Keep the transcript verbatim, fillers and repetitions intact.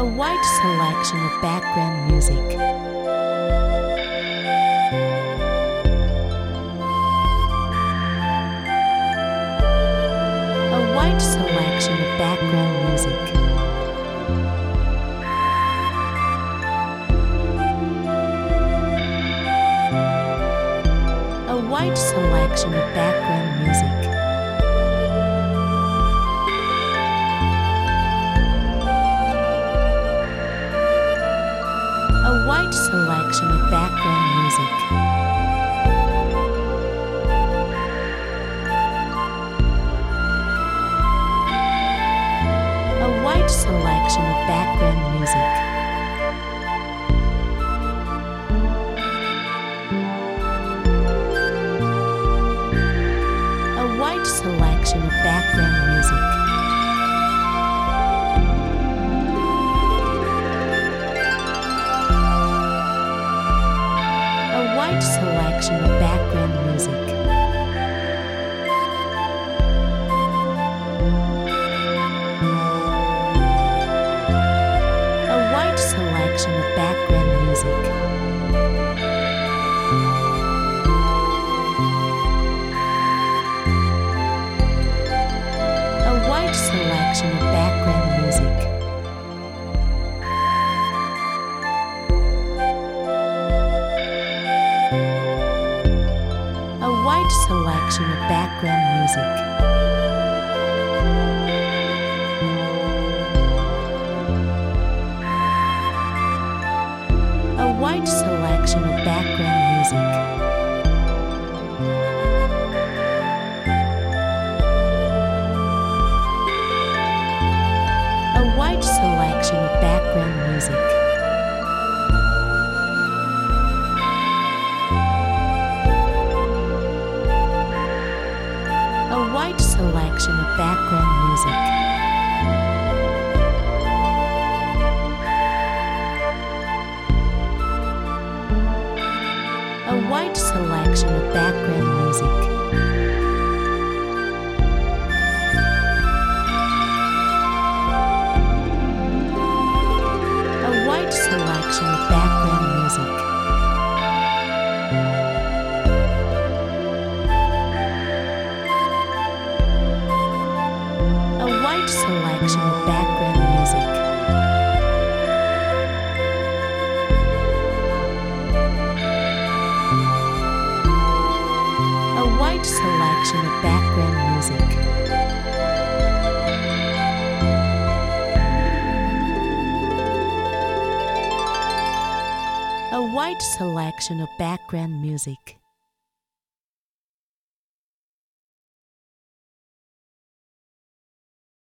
A wide selection of background music. A wide selection of background music. A wide selection of background music. A wide selection of background music. A wide selection of background music. A wide selection of background music. A wide selection of background music. A wide selection of background music. A wide selection of background music. A wide selection of background music. A wide selection of background music. A wide selection of background music. A wide selection of background music. A wide selection of background music. A wide selection of background music. A wide selection of background music. A wide selection of background music. A wide selection of background music.